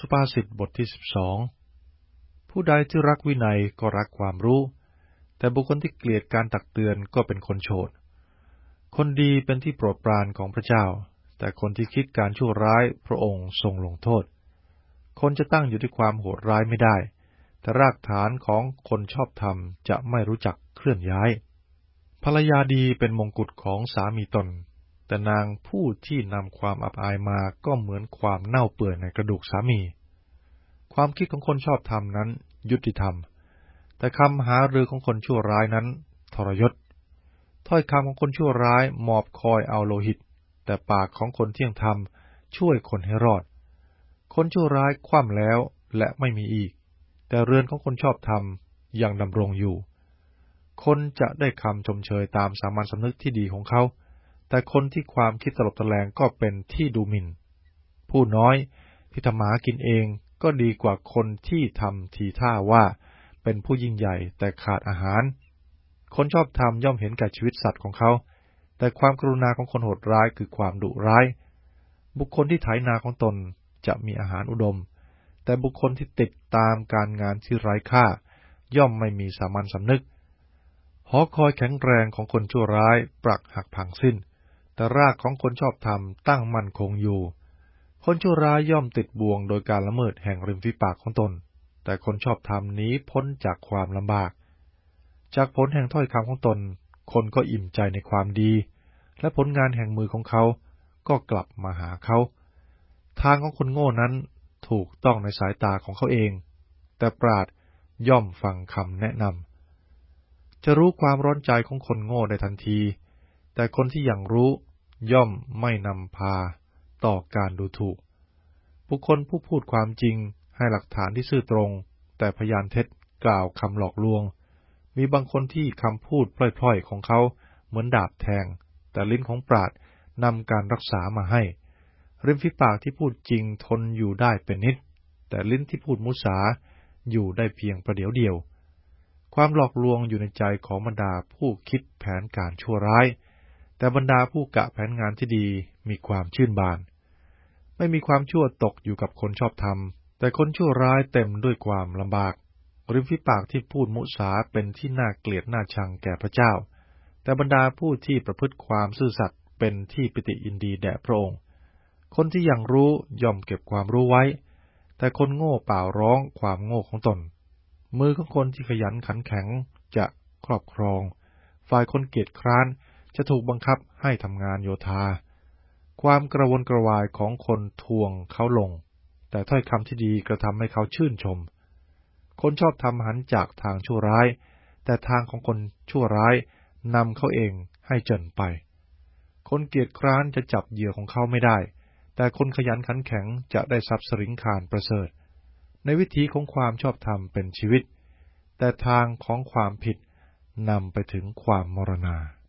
สุภาษิตบทที่12ผู้ใดที่รักวินัยก็รักความรู้แต่บุคคลที่เกลียดการตักเตือนก็เป็นคนโฉดคนดีเป็นที่โปรดปรานของพระเจ้าแต่คนที่คิดการชั่วร้ายพระองค์ทรงลงโทษคนจะตั้งอยู่ด้วยความโหดร้ายไม่ได้แต่รากฐานของคนชอบธรรมจะไม่รู้จักเคลื่อนย้ายภรรยาดีเป็นมงกุฎของสามีตนแต่นางผู้ที่นำความอับอายมาก็เหมือนความเน่าเปื่อยในกระดูกสามีความคิดของคนชอบธรรมนั้นยุติธรรมแต่คำหารือของคนชั่วร้ายนั้นทรยศถ้อยคำของคนชั่วร้ายหมอบคอยเอาโลหิตแต่ปากของคนเที่ยงธรรมช่วยคนให้รอดคนชั่วร้ายคว่ำแล้วและไม่มีอีกแต่เรือนของคนชอบธรรมยังดำรงอยู่คนจะได้คำชมเชยตามสามัญสำนึกที่ดีของเขาแต่คนที่ความคิดตลบตะแลงก็เป็นที่ดูหมิ่นผู้น้อยที่ทำมาหากินเองก็ดีกว่าคนที่ทำทีท่าว่าเป็นผู้ยิ่งใหญ่แต่ขาดอาหารคนชอบธรรมย่อมเห็นแก่ชีวิตสัตว์ของเขาแต่ความกรุณาของคนโหดร้ายคือความดุร้ายบุคคลที่ไถนาของตนจะมีอาหารอุดมแต่บุคคลที่ติดตามการงานที่ไร้ค่าย่อมไม่มีสามัญสำนึกหอคอยแข็งแรงของคนชั่วร้ายปรักหักพังสิ้นแต่รากของคนชอบธรรมตั้งมั่นคงอยู่คนชั่วร้ายย่อมติดบ่วงโดยการละเมิดแห่งริมฝีปากของตนแต่คนชอบธรรมหนีพ้นจากความลำบากจากผลแห่งถ้อยคำของตนคนก็อิ่มใจในความดีและผลงานแห่งมือของเขาก็กลับมาหาเขาทางของคนโง่นั้นถูกต้องในสายตาของเขาเองแต่ปราชญ์ย่อมฟังคำแนะนำจะรู้ความร้อนใจของคนโง่ได้ทันทีแต่คนที่ยังรู้ย่อมไม่นำพาต่อการดูถูกบุคคลผู้พูดความจริงให้หลักฐานที่ซื่อตรงแต่พยานเท็จกล่าวคำหลอกลวงมีบางคนที่คำพูดพล่อยๆของเขาเหมือนดาบแทงแต่ลิ้นของปราชญ์นำการรักษามาให้ริมฝีปากที่พูดจริงทนอยู่ได้เป็นนิดแต่ลิ้นที่พูดมุสาอยู่ได้เพียงประเดี๋ยวเดียวความหลอกลวงอยู่ในใจของบรรดาผู้คิดแผนการชั่วร้ายแต่บรรดาผู้กะแผนงานที่ดีมีความชื่นบานไม่มีความชั่วตกอยู่กับคนชอบธรรมแต่คนชั่วร้ายเต็มด้วยความลำบากริมฝีปากที่พูดมุสาเป็นที่น่าเกลียดน่าชังแก่พระเจ้าแต่บรรดาผู้ที่ประพฤติความซื่อสัตย์เป็นที่ปิติยินดีแด่พระองค์คนที่ยังรู้ย่อมเก็บความรู้ไว้แต่คนโง่เปล่าร้องความโง่ของตนมือของคนที่ขยันขันแข็งจะครอบครองฝ่ายคนเกียจคร้านจะถูกบังคับให้ทำงานโยธาความกระวนกระวายของคนทวงเขาลงแต่ถ้อยคำที่ดีกระทำให้เขาชื่นชมคนชอบทำหันจากทางชั่วร้ายแต่ทางของคนชั่วร้ายนำเขาเองให้เจริญไปคนเกียจคร้านจะจับเหยื่อของเขาไม่ได้แต่คนขยันขันแข็งจะได้ทรัพย์สริงคารประเสริฐในวิถีของความชอบธรรมเป็นชีวิตแต่ทางของความผิดนำไปถึงความมรณา